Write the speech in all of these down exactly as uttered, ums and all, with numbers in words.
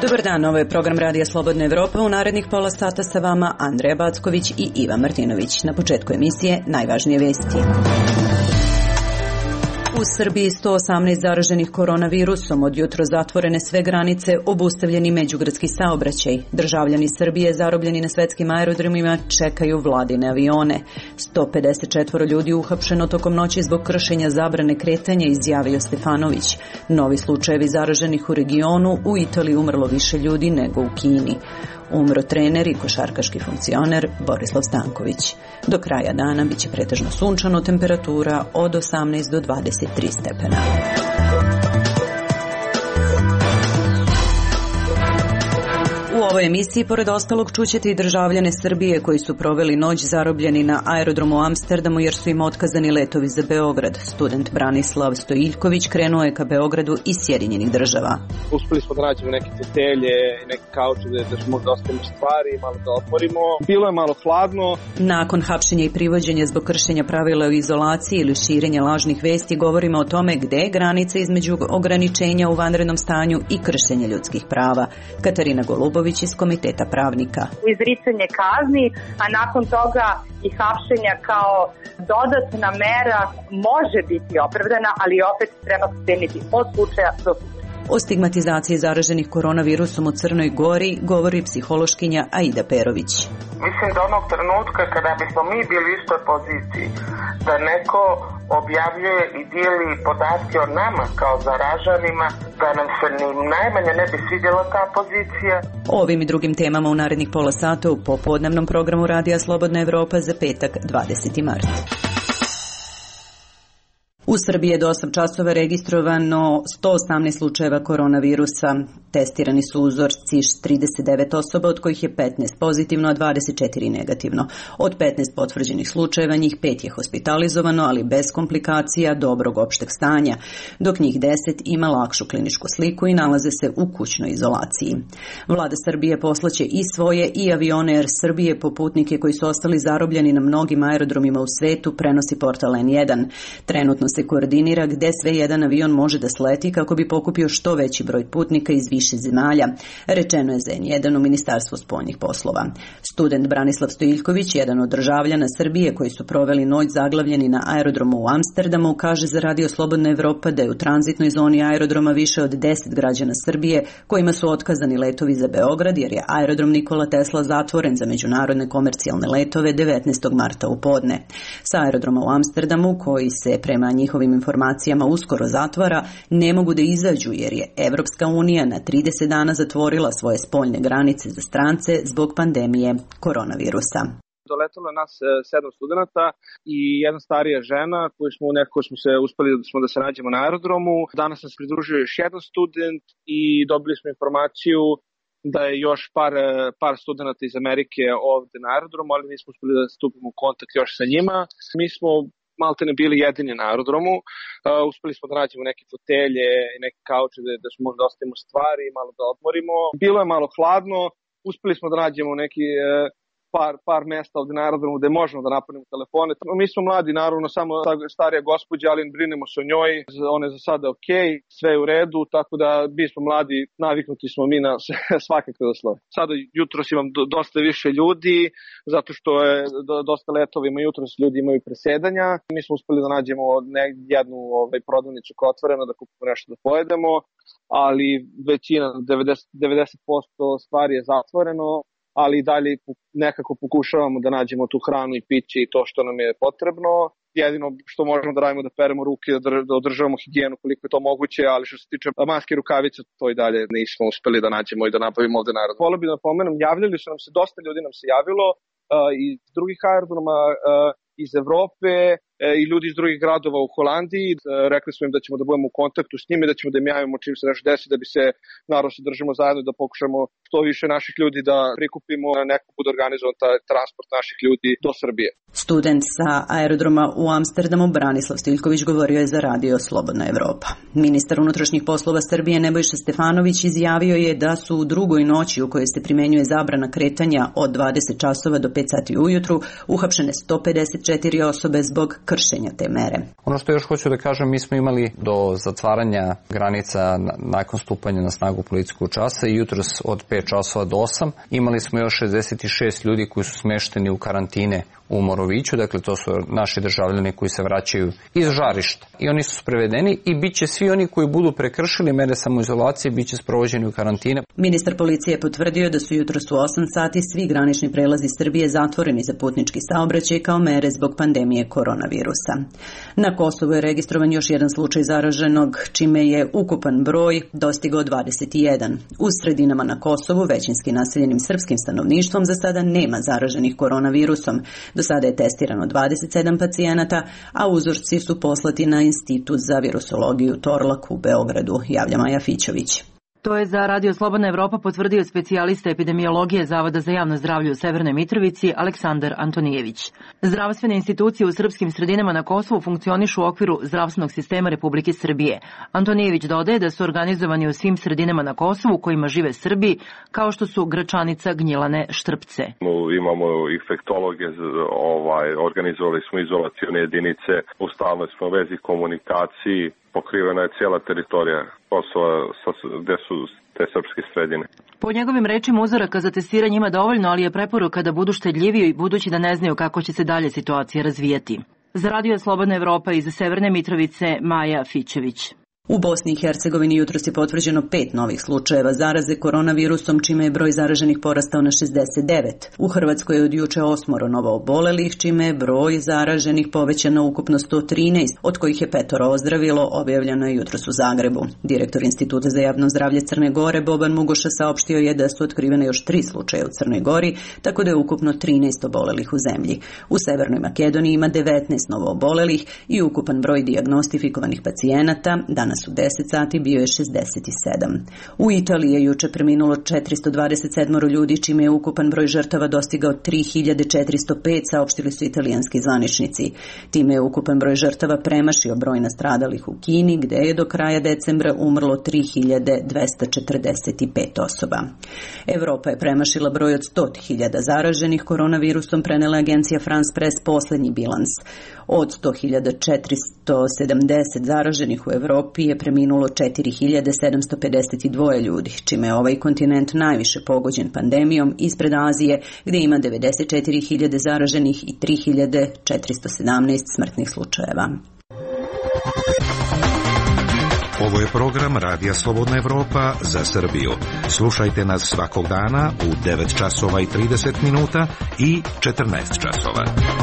Dobar dan, ovo je program Radija Slobodna Evropa. U narednih pola sata sa vama Andreja Backović i Ivan Martinović. Na početku emisije najvažnije vesti. U Srbiji sto osamnaest zaraženih koronavirusom, od jutro zatvorene sve granice, obustavljeni međugradski saobraćaj. Državljani Srbije zarobljeni na svetskim aerodromima čekaju vladine avione. sto pedeset četiri ljudi uhapšeno tokom noći zbog kršenja zabrane kretanja, izjavio Stefanović. Novi slučajevi zaraženih u regionu, u Italiji umrlo više ljudi nego u Kini. Umro trener i košarkaški funkcioner Borislav Stanković. Do kraja dana biće pretežno sunčano, temperatura od osamnaest do dvadeset tri stepena. U ovoj emisiji, pored ostalog, čućete i državljane Srbije koji su proveli noć zarobljeni na aerodromu u Amsterdamu jer su im otkazani letovi za Beograd. Student Branislav Stojiljković krenuo je ka Beogradu iz Sjedinjenih država. Uspeli smo da nađemo neke fotelje, neke kauče da smo možda ostavimo stvari, malo da otvorimo. Bilo je malo hladno. Nakon hapšenja i privođenja zbog kršenja pravila o izolaciji ili širenja lažnih vesti, govorimo o tome gde je granica između ograničenja u vanrednom stanju i kršenja ljudskih prava. Katarina Golubović iz Komiteta pravnika. Izricanje kazni, a nakon toga i hapšenja kao dodatna mera može biti opravdana, ali opet treba ceniti od slučaja do slučaja. O stigmatizaciji zaraženih koronavirusom u Crnoj Gori govori psihološkinja Aida Perović. Mislim da onog trenutka kada bismo mi bili u istoj poziciji, da neko objavljuje i dijeli podatke o nama kao zaraženima, da nam se ni najmanje ne bi svidjela ta pozicija. O ovim i drugim temama u narednih pola sata u popodnevnom programu Radija Slobodna Evropa za petak dvadeseti mart. U Srbiji je do osam časova registrovano sto osamnaest slučajeva koronavirusa. Testirani su uzorci trideset devet osoba, od kojih je petnaest pozitivno, a dvadeset četiri negativno. Od petnaest potvrđenih slučajeva njih pet je hospitalizovano, ali bez komplikacija, dobrog opšteg stanja, dok njih deset ima lakšu kliničku sliku i nalaze se u kućnoj izolaciji. Vlada Srbije poslaće i svoje i avione Air Srbije po putnike koji su ostali zarobljeni na mnogim aerodromima u svetu, prenosi portal en jedan. Trenutno se koordinira gde sve jedan avion može da sleti kako bi pokupio što veći broj putnika iz više zemalja, rečeno je za en jedan u Ministarstvu spoljnih poslova. Student Branislav Stojiljković, jedan od državljana Srbije koji su proveli noć zaglavljeni na aerodromu u Amsterdamu, kaže za Radio Slobodna Evropa da je u tranzitnoj zoni aerodroma više od deset građana Srbije kojima su otkazani letovi za Beograd jer je aerodrom Nikola Tesla zatvoren za međunarodne komercijalne letove devetnaestog marta u podne. Sa aerodroma u Amsterdamu, koji se prema njihovim informacijama uskoro zatvara, ne mogu da izađu jer je Evropska unija na trideset dana zatvorila svoje spoljne granice za strance zbog pandemije koronavirusa. Doletalo je nas sedam studenata i jedna starija žena koju smo nekako smo se uspeli smo da se nađemo na aerodromu. Danas nas pridružio još jedan student i dobili smo informaciju da je još par, par studenata iz Amerike ovde na aerodromu, ali nismo uspeli da stupimo u kontakt još sa njima. Mi smo malte ne bili jedini na aerodromu. Uh, uspeli smo da nađemo neke fotelje i neke kauče da, da smo možda ostavimo stvari, malo da odmorimo. Bilo je malo hladno, uspeli smo da nađemo neki uh, par, par mesta ovde na aerodromu gde možemo da napunimo telefone. Mi smo mladi, naravno, samo starija gospođa, ali brinemo se o njoj. Ona je za sada ok, sve je u redu, tako da mi smo mladi, naviknuti smo mi na svakakve uslove. Sada jutros imam dosta više ljudi, zato što je dosta letova ima jutros, ljudi imaju presedanja. Mi smo uspeli da nađemo jednu ovaj, prodavnicu koja je otvorena, da kupimo nešto da pojedemo, ali većina, devedeset, devedeset posto stvari je zatvoreno, ali i dalje nekako pokušavamo da nađemo tu hranu i piće i to što nam je potrebno. Jedino što možemo da radimo da peremo ruke, da održavamo higijenu koliko je to moguće, ali što se tiče maske i rukavica, to i dalje nismo uspeli da nađemo i da nabavimo ovde narod. Volio bih da napomenem, javljali su nam se, dosta ljudi nam se javilo uh, iz drugih aerodroma, uh, iz Evrope uh, i ljudi iz drugih gradova u Holandiji. Uh, rekli smo im da ćemo da budemo u kontaktu s njima, da ćemo da im javimo čim se nešto desi, da bi se naravno se držimo zajedno, da pokušamo što više naših ljudi da prikupimo, neko bude organizovan taj transport naših ljudi do Srbije. Student sa aerodroma u Amsterdamu Branislav Stojiljković govorio je za Radio Slobodna Evropa. Ministar unutrašnjih poslova Srbije Nebojša Stefanović izjavio je da su u drugoj noći u kojoj se primenjuje zabrana kretanja od dvadeset časova do pet sati ujutru uhapšene sto pedeset četiri osobe zbog kršenja te mere. Ono što još hoću da kažem, mi smo imali do zatvaranja granica nakon stupanja na snagu policijskog časa i jutros od pet časova do osam imali smo još šezdeset šest ljudi koji su smešteni u karantine u Moroviću, dakle to su naši državljani koji se vraćaju iz žarišta. I oni su prevedeni i bit će svi oni koji budu prekršili mere samoizolacije, bit će sprovođeni u karantine. Ministar policije je potvrdio da su jutros u osam sati svi granični prelazi Srbije zatvoreni za putnički saobraćaj kao mere zbog pandemije koronavirusa. Na Kosovu je registrovan još jedan slučaj zaraženog, čime je ukupan broj dostigao dvadeset jedan. U sredinama na Kosovu, većinski naseljenim srpskim stanovništvom, za sada nema zaraženih koronavirusom. Do sada je testirano dvadeset sedam pacijenata, a uzorci su poslati na Institut za virusologiju Torlak u Beogradu, javlja Maja Fićović. To je za Radio Slobodna Evropa potvrdio specijalista epidemiologije Zavoda za javno zdravlje u Severnoj Mitrovici Aleksandar Antonijević. Zdravstvene institucije u srpskim sredinama na Kosovu funkcionišu u okviru zdravstvenog sistema Republike Srbije. Antonijević dodaje da su organizovani u svim sredinama na Kosovu kojima žive Srbi, kao što su Gračanica, Gnjilane, Štrpce. Imamo infektologe, ovaj, organizovali smo izolacione jedinice, u stalnoj smo vezi komunikaciji. Pokrivena je cijela teritorija Kosova gde su te srpske sredine. Po njegovim rečima uzoraka za testiranje ima dovoljno, ali je preporuka da budu štedljiviji budući da ne znaju kako će se dalje situacija razvijati. Za Radio Slobodna Evropa iz Severne Mitrovice, Maja Fićević. U Bosni i Hercegovini jutros je potvrđeno pet novih slučajeva zaraze koronavirusom, čime je broj zaraženih porastao na šezdeset devet. U Hrvatskoj je od juče osmoro novoobolelih, čime je broj zaraženih povećan na ukupno sto trinaest, od kojih je petoro ozdravilo, objavljeno je jutros u Zagrebu. Direktor Instituta za javno zdravlje Crne Gore, Boban Mugoša, saopštio je da su otkrivene još tri slučaja u Crnoj Gori, tako da je ukupno trinaest obolelih u zemlji. U Severnoj Makedoniji ima devetnaest novoobolelih i ukupan broj dijagnostifikovanih pacijenata danas u deset sati bio je šezdeset sedam. U Italiji je juče preminulo četiristo dvadeset sedam ljudi, čime je ukupan broj žrtava dostigao tri hiljade četiristo pet, saopštili su italijanski zvaničnici. Time je ukupan broj žrtava premašio broj nastradalih u Kini, gde je do kraja decembra umrlo tri hiljade dvesta četrdeset pet osoba. Evropa je premašila broj od sto hiljada zaraženih koronavirusom, prenela agencija France Press poslednji bilans. Od sto hiljada četiristo sedamdeset zaraženih u Evropi je preminulo četiri hiljade sedamsto pedeset dva ljudi, čime je ovaj kontinent najviše pogođen pandemijom ispred Azije, gde ima devedeset četiri hiljade zaraženih i tri hiljade četiristo sedamnaest smrtnih slučajeva. Ovo je program Radija Slobodna Evropa za Srbiju. Slušajte nas svakog dana u devet časova i trideset minuta i četrnaest časova.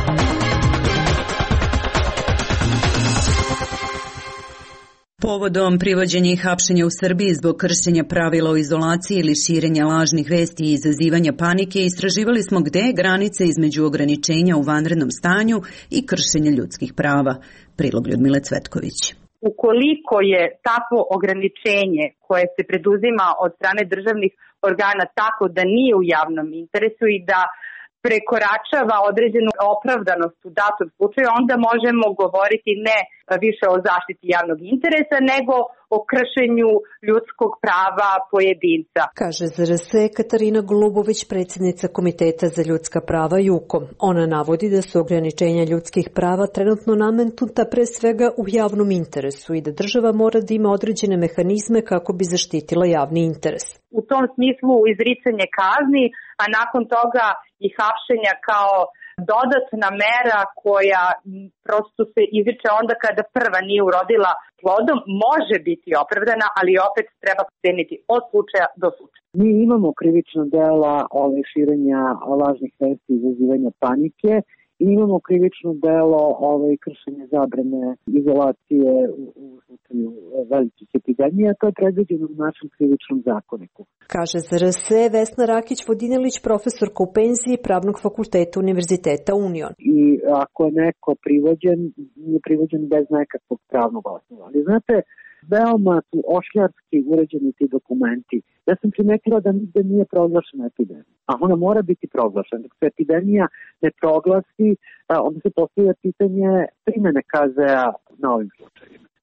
Povodom privođenja i hapšenja u Srbiji zbog kršenja pravila o izolaciji ili širenja lažnih vesti i izazivanja panike, istraživali smo gde je granica između ograničenja u vanrednom stanju i kršenja ljudskih prava. Prilog Ljudmile Cvetković. Ukoliko je takvo ograničenje koje se preduzima od strane državnih organa tako da nije u javnom interesu i da prekoračava određenu opravdanost u datom slučaju, onda možemo govoriti ne više o zaštiti javnog interesa, nego o kršenju ljudskog prava pojedinca. Kaže Z R S Katarina Golubović, predsjednica Komiteta za ljudska prava JUKO. Ona navodi da su ograničenja ljudskih prava trenutno nametnuta pre svega u javnom interesu i da država mora da ima određene mehanizme kako bi zaštitila javni interes. U tom smislu izricanje kazni, a nakon toga i hapšenja kao dodatna mera koja prosto se izriče onda kada prva nije urodila plodom, može biti opravdana, ali opet treba ceniti od slučaja do slučaja. Mi imamo krivično dela ove širenja lažnih vesti i izazivanja panike i imamo krivično delo ove kršenja zabrane izolacije u, u slučaju velikih epidemija. To je predviđeno u našem krivičnom zakoniku. Kaže Z R S Vesna Rakić-Vodinelić, profesorka u penziji Pravnog fakulteta Univerziteta Union. I ako je neko privođen, nije privođen bez nekakvog pravnog osnova. Ali znate, veoma su ošljarski uređeni ti dokumenti. Ja sam primetila da nigde nije proglašena epidemija, a ona mora biti proglašena. Dok se epidemija ne proglasi, onda se postavlja pitanje primene K Z A na ovim slučajima.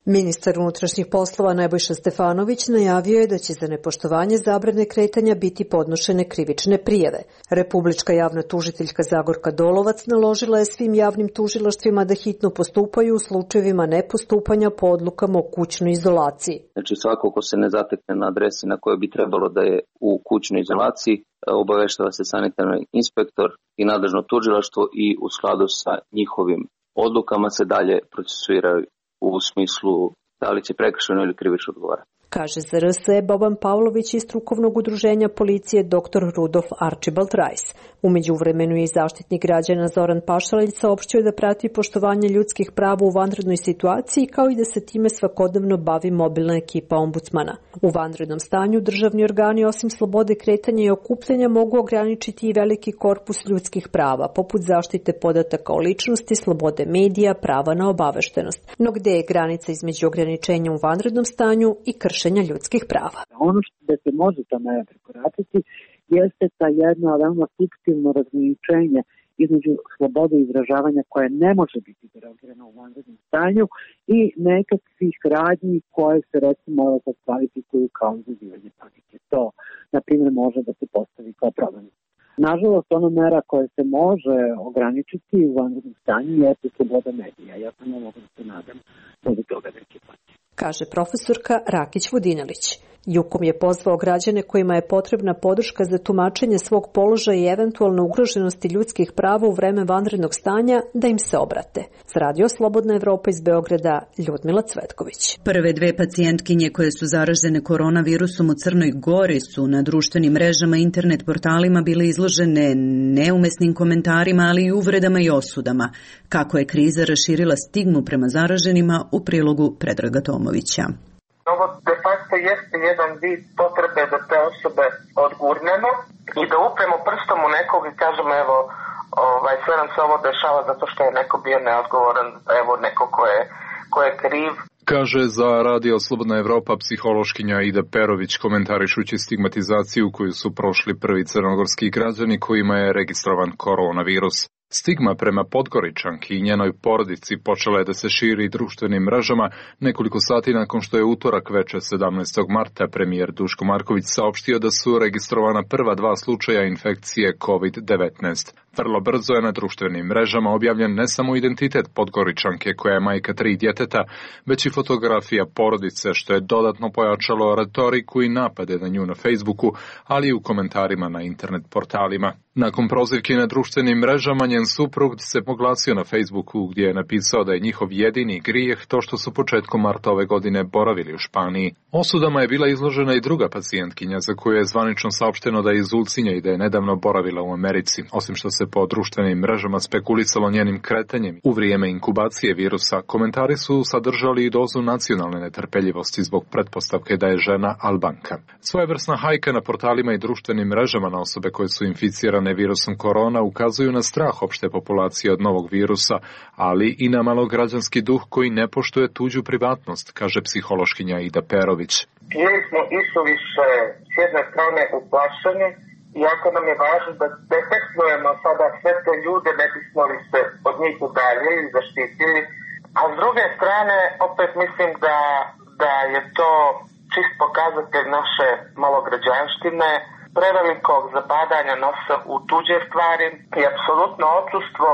Ministar unutrašnjih poslova Nebojša Stefanović najavio je da će za nepoštovanje zabrane kretanja biti podnošene krivične prijave. Republička javna tužiteljka Zagorka Dolovac naložila je svim javnim tužilaštvima da hitno postupaju u slučajevima nepostupanja po odlukama o kućnoj izolaciji. Znači svako ko se ne zatekne na adresi na kojoj bi trebalo da je u kućnoj izolaciji, obaveštava se sanitarni inspektor i nadležno tužilaštvo i u skladu sa njihovim odlukama se dalje procesuiraju u smislu da li će prekršajno ili krivično odgovarati. Kaže za R S E Boban Pavlović iz strukovnog udruženja policije dr Rudolf Archibald Rice. U međuvremenu je i zaštitnik građana Zoran Pašalić saopštio da prati poštovanje ljudskih prava u vanrednoj situaciji kao i da se time svakodnevno bavi mobilna ekipa ombudsmana. U vanrednom stanju državni organi osim slobode kretanja i okupljanja mogu ograničiti i veliki korpus ljudskih prava, poput zaštite podataka o ličnosti, slobode medija, prava na obaveštenost. No gde je granica između ograničenja u vanrednom stanju i kršenja ljudskih prava? Ono što da se može ta mera prekoračiti jeste ta jedna veoma fiktivno razgraničenje između slobode izražavanja koje ne može biti derogirana u vanrednom stanju i nekakvih radnji koje se recimo kvalifikuju kao izazivanje panike. To, na primjer, može da se postavi kao problem. Nažalost, ona mera koja se može ograničiti u vanrednom stanju jeste sloboda medija. Ja samo mogu da se nadam da bi toga neće pati. Kaže profesorka Rakić Vodinelić. Jukom je pozvao građane kojima je potrebna podrška za tumačenje svog položaja i eventualne ugroženosti ljudskih prava u vreme vanrednog stanja da im se obrate. Za Radio Slobodna Evropa iz Beograda, Ljudmila Cvetković. Prve dve pacijentkinje koje su zaražene koronavirusom u Crnoj Gori su na društvenim mrežama i internet portalima bile izložene neumesnim komentarima, ali i uvredama i osudama. Kako je kriza raširila stigmu prema zaraženima u prilogu Predraga Tomovića. Ovo de facto jeste jedan vid potrebe da te osobe odgurnemo i da upremo prstom u nekog i kažemo evo ovaj, sve nam se ovo dešava zato što je neko bio neodgovoran, evo neko ko je, ko je kriv. Kaže za Radio Slobodna Evropa psihološkinja Ida Perović komentarišući stigmatizaciju koju su prošli prvi crnogorski građani kojima je registrovan koronavirus. Stigma prema Podgoričanki i njenoj porodici počela je da se širi društvenim mrežama nekoliko sati nakon što je utorak veče sedamnaestog marta premijer Duško Marković saopštio da su registrovana prva dva slučaja infekcije kovid devetnaest. Vrlo brzo je na društvenim mrežama objavljen ne samo identitet Podgoričanke koja je majka tri djeteta, već i fotografija porodice što je dodatno pojačalo retoriku i napade na nju na Facebooku, ali i u komentarima na internet portalima. Nakon prozivke na društvenim mrežama, njen suprug se oglasio na Facebooku gdje je napisao da je njihov jedini grijeh to što su početkom marta ove godine boravili u Španiji. Osudama je bila izložena i druga pacijentkinja za koju je zvanično saopšteno da je iz Ulcinja i da je nedavno boravila u Americi. Osim što se po društvenim mrežama spekulisalo njenim kretanjem u vrijeme inkubacije virusa, komentari su sadržali i dozu nacionalne netrpeljivosti zbog pretpostavke da je žena Albanka. Svojevrsna hajka na portalima i društvenim mrežama na osobe koje su inficirane virusom korona ukazuju na strah opšte populacije od novog virusa, ali i na malograđanski duh koji ne poštuje tuđu privatnost, kaže psihološkinja Ida Perović. Bili smo isuviše s jedne strane uplašeni, iako nam je važno da detektujemo sada sve te ljude, ne bismo li se od njih udaljili i zaštitili, a s druge strane opet mislim da, da je to čist pokazatelj naše malograđanštine, prevelikog zabadanja nosa u tuđe stvari i apsolutno odsustvo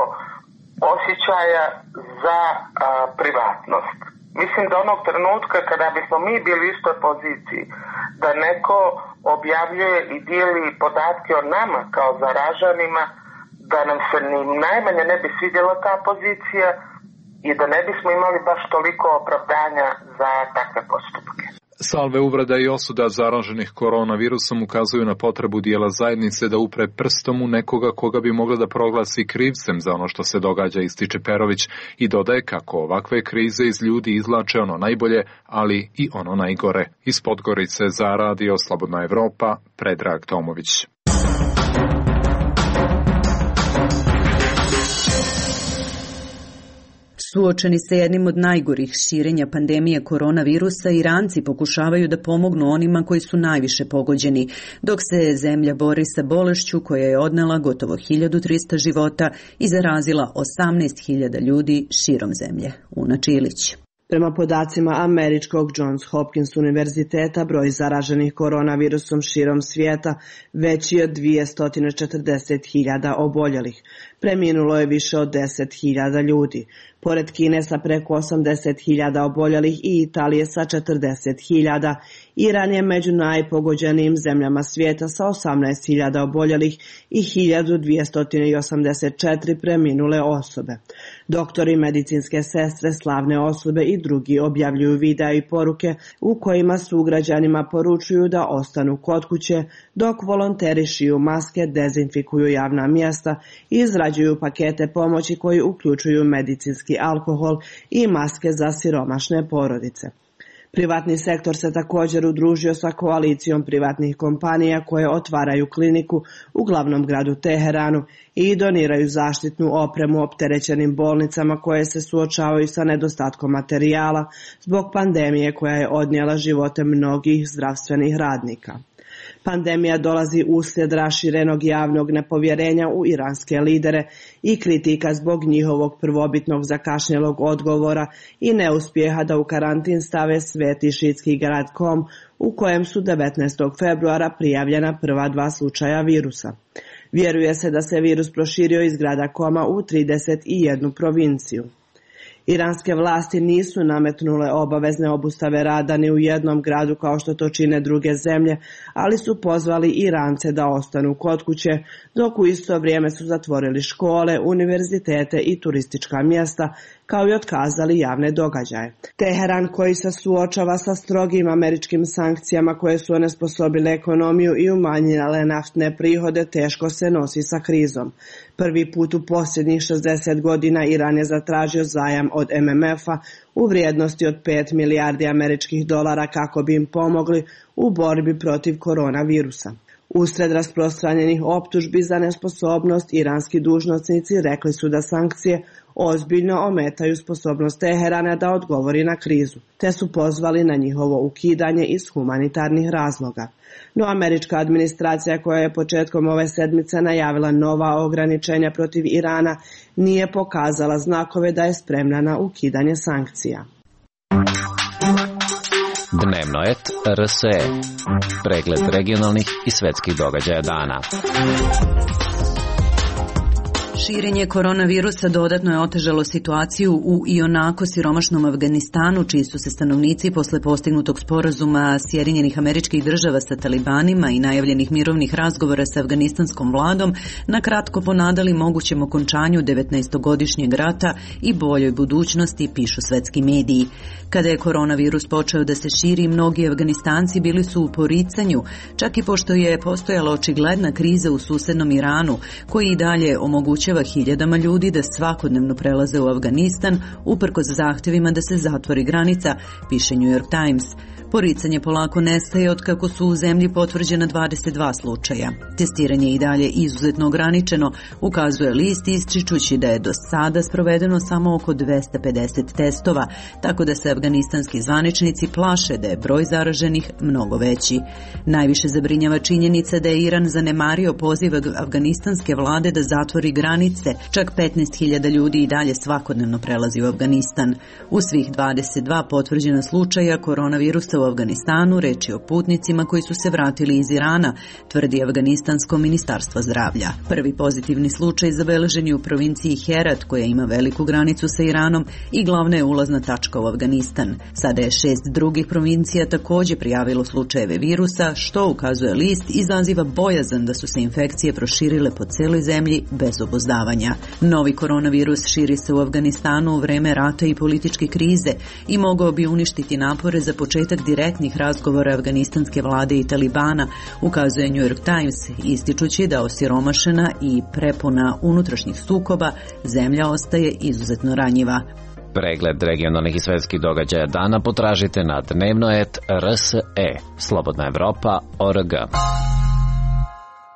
osjećaja za a, privatnost. Mislim da onog trenutka kada bismo mi bili u istoj poziciji, da neko objavljuje i dijeli podatke o nama kao zaražanima, da nam se ni najmanje ne bi svidjela ta pozicija i da ne bismo imali baš toliko opravdanja za takve postupke. Salve uvreda i osuda zaraženih koronavirusom ukazuju na potrebu dijela zajednice da upre prstom u nekoga koga bi mogla da proglasi krivcem za ono što se događa, ističe Perović i dodaje kako ovakve krize iz ljudi izvlače ono najbolje, ali i ono najgore. Iz Podgorice za Radio Slobodna Evropa, Predrag Tomović. Suočeni sa jednim od najgorih širenja pandemije koronavirusa, Iranci pokušavaju da pomognu onima koji su najviše pogođeni, dok se zemlja bori sa bolešću koja je odnela gotovo hiljadu trista života i zarazila osamnaest hiljada ljudi širom zemlje. Una Čilić. Prema podacima američkog Johns Hopkins univerziteta, broj zaraženih koronavirusom širom svijeta veći je od dvjesto četrdeset hiljada oboljelih. Preminulo je više od deset hiljada ljudi. Pored Kine sa preko osamdeset hiljada oboljelih i Italije sa četrdeset hiljada, Iran je među najpogođenijim zemljama svijeta sa osamnaest hiljada oboljelih i hiljadu dvjesto osamdeset četiri preminule osobe. Doktori, medicinske sestre, slavne osobe i drugi objavljuju videa i poruke u kojima sugrađanima poručuju da ostanu kod kuće, dok volonteri šiju maske, dezinfikuju javna mjesta i izrađuju pakete pomoći koji uključuju medicinski alkohol i maske za siromašne porodice. Privatni sektor se također udružio sa koalicijom privatnih kompanija koje otvaraju kliniku u glavnom gradu Teheranu i doniraju zaštitnu opremu opterećenim bolnicama koje se suočavaju sa nedostatkom materijala zbog pandemije koja je odnijela živote mnogih zdravstvenih radnika. Pandemija dolazi uslijed raširenog javnog nepovjerenja u iranske lidere i kritika zbog njihovog prvobitnog zakašnjelog odgovora i neuspjeha da u karantin stave sveti šiitski grad Kom, u kojem su devetnaestog februara prijavljena prva dva slučaja virusa. Vjeruje se da se virus proširio iz grada Koma u trideset jednu provinciju. Iranske vlasti nisu nametnule obavezne obustave rada ni u jednom gradu kao što to čine druge zemlje, ali su pozvali Irance da ostanu kod kuće, dok u isto vrijeme su zatvorili škole, univerzitete i turistička mjesta, kao i otkazali javne događaje. Teheran, koji se suočava sa strogim američkim sankcijama koje su onesposobile ekonomiju i umanjile naftne prihode, teško se nosi sa krizom. Prvi put u posljednjih šezdeset godina Iran je zatražio zajam od M M F-a u vrijednosti od pet milijardi američkih dolara kako bi im pomogli u borbi protiv koronavirusa. Usred rasprostranjenih optužbi za nesposobnost, iranski dužnosnici rekli su da sankcije ozbiljno ometaju sposobnost Teherana da odgovori na krizu, te su pozvali na njihovo ukidanje iz humanitarnih razloga. No američka administracija, koja je početkom ove sedmice najavila nova ograničenja protiv Irana, nije pokazala znakove da je spremna na ukidanje sankcija. Dnevnoet R S E. Pregled regionalnih i svetskih događaja dana. Širenje koronavirusa dodatno je otežalo situaciju u ionako siromašnom Afganistanu, čiji su se stanovnici posle postignutog sporazuma Sjedinjenih Američkih Država sa talibanima i najavljenih mirovnih razgovora sa afganistanskom vladom na kratko ponadali mogućem okončanju devetnaestogodišnjeg rata i boljoj budućnosti, pišu svetski mediji. Kada je koronavirus počeo da se širi, mnogi Afganistanci bili su u poricanju, čak i pošto je postojala očigledna kriza u susednom Iranu, koji i dalje omogućava hiljadama ljudi da svakodnevno prelaze u Afganistan uprkos zahtjevima da se zatvori granica, piše New York Times. Poricanje polako nestaje od kako su u zemlji potvrđena dvadeset dva slučaja. Testiranje je i dalje izuzetno ograničeno, ukazuje list ističući da je do sada sprovedeno samo oko dvesta pedeset testova, tako da se afganistanski zvaničnici plaše da je broj zaraženih mnogo veći. Najviše zabrinjava činjenica da je Iran zanemario poziv afganistanske vlade da zatvori granice, čak petnaest hiljada ljudi i dalje svakodnevno prelazi u Afganistan. U svih dvadeset dva potvrđena slučaja koronavirusa u Afganistanu reč je o putnicima koji su se vratili iz Irana, tvrdi afganistansko ministarstvo zdravlja. Prvi pozitivni slučaj zabeležen je u provinciji Herat, koja ima veliku granicu sa Iranom i glavna je ulazna tačka u Afganistan. Sada je šest drugih provincija također prijavilo slučajeve virusa, što, ukazuje list, izaziva bojazan da su se infekcije proširile po celoj zemlji bez obuzdavanja. Novi koronavirus širi se u Afganistanu u vreme rata i političke krize i mogao bi uništiti napore za početak direktnih razgovora afganistanske vlade i Talibana, ukazuje New York Times, ističući da osiromašena i prepuna unutrašnjih sukoba zemlja ostaje izuzetno ranjiva. Pregled regionalnih i svetskih događaja dana potražite na dnevnoet R S E. Slobodna Evropa, O R G.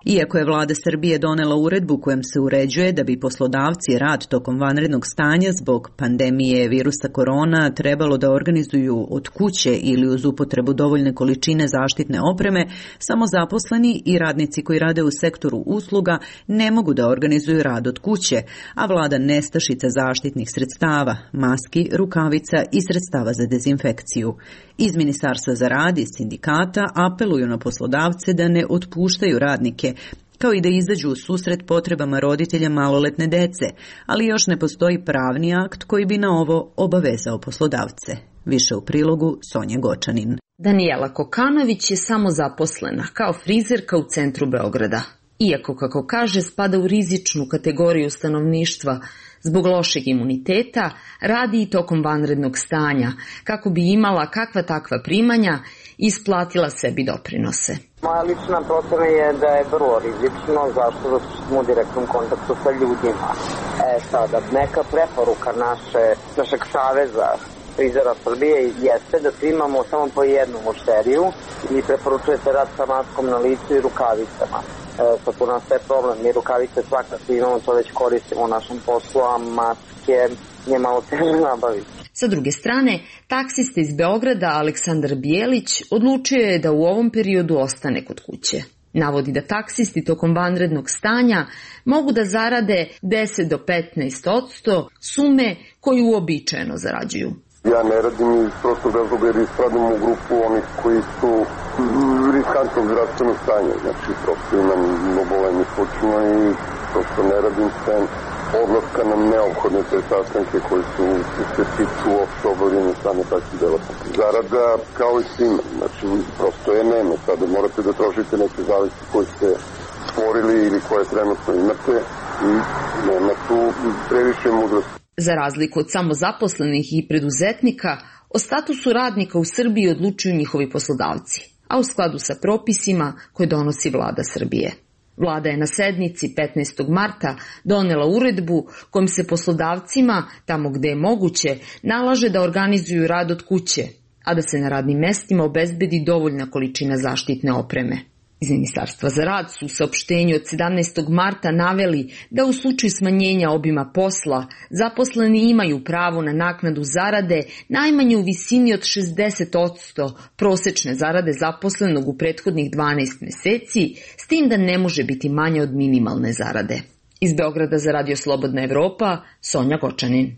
Iako je vlada Srbije donela uredbu kojom se uređuje da bi poslodavci rad tokom vanrednog stanja zbog pandemije virusa korona trebalo da organizuju od kuće ili uz upotrebu dovoljne količine zaštitne opreme, samo zaposleni i radnici koji rade u sektoru usluga ne mogu da organizuju rad od kuće, a vlada nestašica zaštitnih sredstava, maski, rukavica i sredstava za dezinfekciju. Iz Ministarstva za rad i sindikata apeluju na poslodavce da ne otpuštaju radnike, kao i da izađu u susret potrebama roditelja maloletne dece, ali još ne postoji pravni akt koji bi na ovo obavezao poslodavce. Više u prilogu Sonja Gočanin. Danijela Kokanović je samozaposlena kao frizerka u centru Beograda. Iako, kako kaže, spada u rizičnu kategoriju stanovništva, zbog lošeg imuniteta radi i tokom vanrednog stanja, kako bi imala kakva takva primanja i isplatila sebi doprinose. Moja lična procena je da je vrlo rizično, zašto da smo u direktnom kontaktu sa ljudima. E sada, neka preporuka naše, našeg saveza frizera Srbije jeste da svi imamo samo po jednu mušteriju i preporučuje se rad sa maskom na licu i rukavicama. E, sad tu nastaje problem, mi rukavice svakako imamo, to već koristimo u našem poslu, a maske je malo teže nabaviti. Sa druge strane, taksista iz Beograda Aleksandar Bijelić odlučio je da u ovom periodu ostane kod kuće. Navodi da taksisti tokom vanrednog stanja mogu da zarade deset do petnaest posto sume koju uobičajeno zarađuju. Ja ne radim iz prostog razloga jer ispradim u grupu onih koji su riskantnog zdravstvenog stanja. Znači, prosto imam obolenje slučajno i prosto ne radim sen odlaska na neophodne te sastanke koji su se tiču uopšte obavljene same takve delatnosti. Zarada kao i svima, znači prosto je nema. Sada morate da trošite neke zavisi koje ste stvorili ili koje trenutno imate i nema tu previše mudrosti. Za razliku od samozaposlenih i preduzetnika, o statusu radnika u Srbiji odlučuju njihovi poslodavci, a u skladu sa propisima koje donosi vlada Srbije. Vlada je na sednici petnaestog marta donela uredbu kojom se poslodavcima, tamo gde je moguće, nalaže da organizuju rad od kuće, a da se na radnim mestima obezbedi dovoljna količina zaštitne opreme. Iz Ministarstva za rad su u saopštenju od sedamnaestog marta naveli da u slučaju smanjenja obima posla zaposleni imaju pravo na naknadu zarade najmanje u visini od šezdeset posto prosečne zarade zaposlenog u prethodnih dvanaest meseci, s tim da ne može biti manje od minimalne zarade. Iz Beograda za Radio Slobodna Evropa, Sonja Gočanin.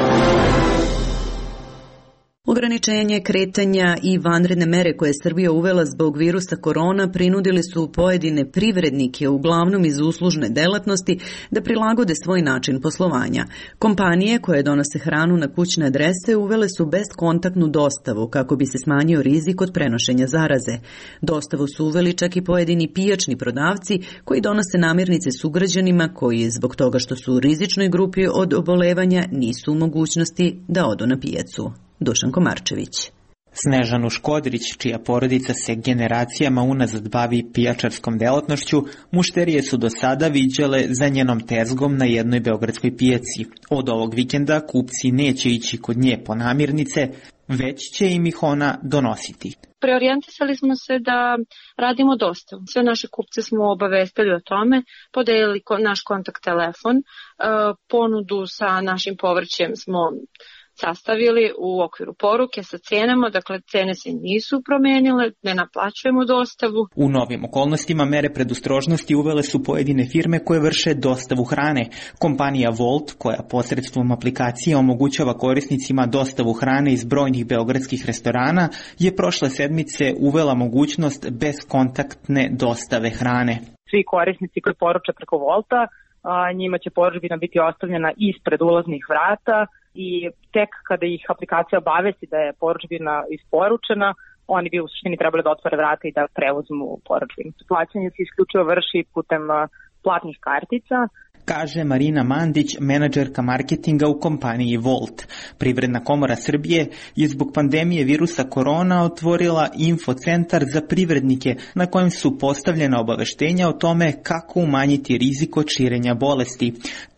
Ograničenje kretanja i vanredne mere koje je Srbija uvela zbog virusa korona prinudili su pojedine privrednike, uglavnom iz uslužne delatnosti, da prilagode svoj način poslovanja. Kompanije koje donose hranu na kućne adrese uvele su beskontaktnu dostavu kako bi se smanjio rizik od prenošenja zaraze. Dostavu su uveli čak i pojedini pijačni prodavci koji donose namirnice sugrađanima koji zbog toga što su u rizičnoj grupi od obolevanja nisu u mogućnosti da odu na pijacu. Dušan Komarčević. Snežanu Škodrić, čija porodica se generacijama unazad bavi pijačarskom delatnošću, mušterije su do sada viđale za njenom tezgom na jednoj beogradskoj pijaci. Od ovog vikenda kupci neće ići kod nje po namirnice, već će im ih ona donositi. Preorijentisali smo se da radimo dostavu. Sve naše kupce smo obavestili o tome, podelili naš kontakt telefon, ponudu sa našim povrćem smo sastavili u okviru poruke sa cenama, dakle cene se nisu promenile, ne naplaćujemo dostavu. U novim okolnostima mere predostrožnosti uvele su pojedine firme koje vrše dostavu hrane. Kompanija Volt, koja posredstvom aplikacije omogućava korisnicima dostavu hrane iz brojnih beogradskih restorana, je prošle sedmice uvela mogućnost beskontaktne dostave hrane. Svi korisnici koji poruče preko Volta, njima će porudžbina biti ostavljena ispred ulaznih vrata i tek kada ih aplikacija obavesti da je porudžbina isporučena, oni bi u suštini trebali da otvore vrata i da preuzmu porudžbinu. Plaćanje se isključivo vrši putem platnih kartica. Kaže Marina Mandić, menadžerka marketinga u kompaniji Volt. Privredna komora Srbije je zbog pandemije virusa korona otvorila infocentar za privrednike na kojem su postavljena obaveštenja o tome kako umanjiti rizik od širenja bolesti.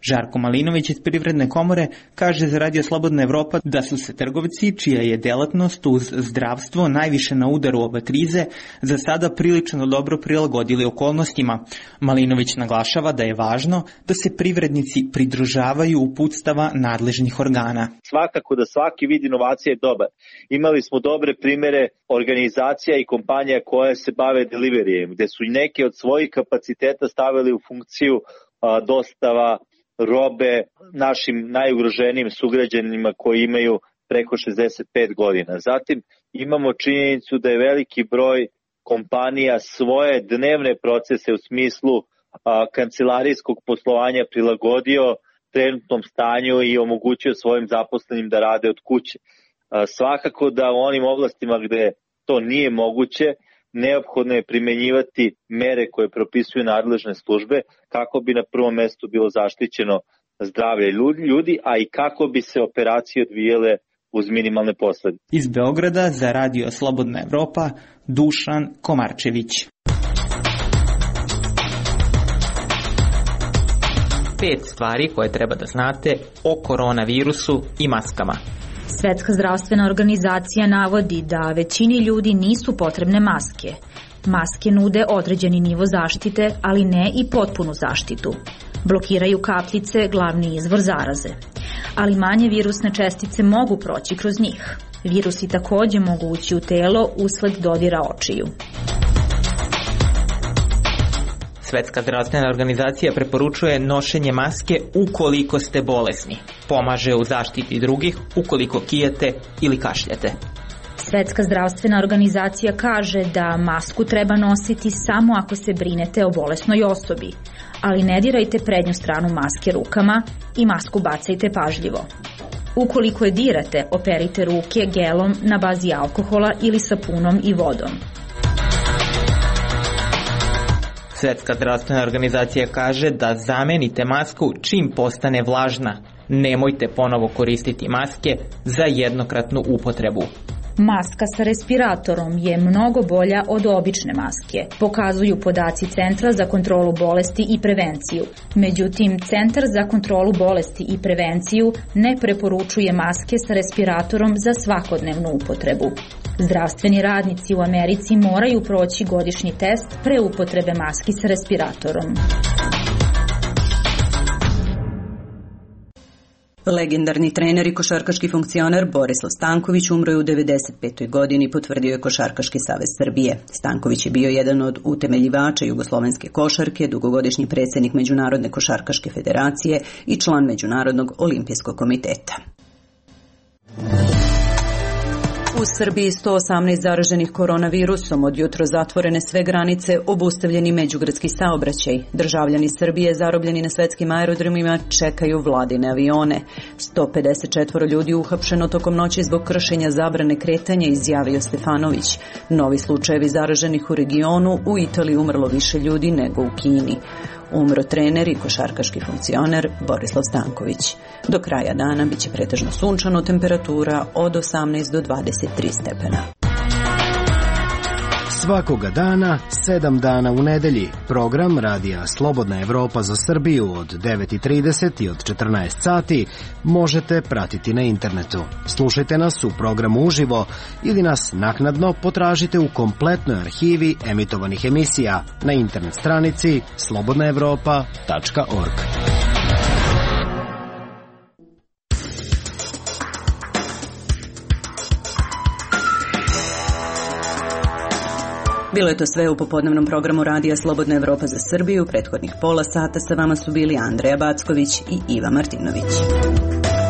Žarko Malinović iz Privredne komore kaže za Radio Slobodna Evropa da su se trgovci, čija je delatnost uz zdravstvo najviše na udaru ove krize, za sada prilično dobro prilagodili okolnostima. Malinović naglašava da je važno da se privrednici pridržavaju uputstava nadležnih organa. Svakako da svaki vid inovacije je dobar. Imali smo dobre primere organizacija i kompanija koje se bave deliverijem, gde su neke od svojih kapaciteta stavili u funkciju a, dostava robe našim najugroženijim sugrađanima koji imaju preko šezdeset pet godina. Zatim imamo činjenicu da je veliki broj kompanija svoje dnevne procese u smislu a, kancelarijskog poslovanja prilagodio trenutnom stanju i omogućio svojim zaposlenim da rade od kuće. A, svakako da u onim oblastima gde to nije moguće, neophodno je primenjivati mere koje propisuju nadležne službe kako bi na prvom mestu bilo zaštićeno zdravlje ljudi, a i kako bi se operacije odvijele uz minimalne posledice. Iz Beograda za Radio Slobodna Evropa, Dušan Komarčević. Pet stvari koje treba da znate o koronavirusu i maskama. Svetska zdravstvena organizacija navodi da većini ljudi nisu potrebne maske. Maske nude određeni nivo zaštite, ali ne i potpunu zaštitu. Blokiraju kapljice, glavni izvor zaraze. Ali manje virusne čestice mogu proći kroz njih. Virusi takođe mogu ući u telo usled dodira očiju. Svetska zdravstvena organizacija preporučuje nošenje maske ukoliko ste bolesni. Pomaže u zaštiti drugih ukoliko kijete ili kašljate. Svetska zdravstvena organizacija kaže da masku treba nositi samo ako se brinete o bolesnoj osobi, ali ne dirajte prednju stranu maske rukama i masku bacajte pažljivo. Ukoliko je dirate, operite ruke gelom na bazi alkohola ili sapunom i vodom. Svetska zdravstvena organizacija kaže da zamenite masku čim postane vlažna. Nemojte ponovo koristiti maske za jednokratnu upotrebu. Maska sa respiratorom je mnogo bolja od obične maske, pokazuju podaci Centra za kontrolu bolesti i prevenciju. Međutim, Centar za kontrolu bolesti i prevenciju ne preporučuje maske sa respiratorom za svakodnevnu upotrebu. Zdravstveni radnici u Americi moraju proći godišnji test pre upotrebe maski sa respiratorom. Legendarni trener i košarkaški funkcioner Borislav Stanković umro je u devedeset petoj godini, potvrdio je Košarkaški savez Srbije. Stanković je bio jedan od utemeljivača jugoslovenske košarke, dugogodišnji predsjednik Međunarodne košarkaške federacije i član Međunarodnog olimpijskog komiteta. U Srbiji sto osamnaest zaraženih koronavirusom, od jutro zatvorene sve granice, obustavljeni međugradski saobraćaj. Državljani Srbije zarobljeni na svetskim aerodromima čekaju vladine avione. sto pedeset četiri ljudi uhapšeno tokom noći zbog kršenja zabrane kretanja, izjavio Stefanović. Novi slučajevi zaraženih u regionu, u Italiji umrlo više ljudi nego u Kini. Umro trener i košarkaški funkcioner Borislav Stanković. Do kraja dana biće pretežno sunčano, temperatura od osamnaest do dvadeset tri stepena. Svakoga dana, sedam dana u nedelji, program Radija Slobodna Evropa za Srbiju od devet i trideset i od četrnaest sati možete pratiti na internetu. Slušajte nas u programu uživo ili nas naknadno potražite u kompletnoj arhivi emitovanih emisija na internet stranici slobodna evropa tačka org. Bilo je to sve u popodnevnom programu Radija Slobodna Evropa za Srbiju. Prethodnih pola sata sa vama su bili Andreja Backović i Iva Martinović.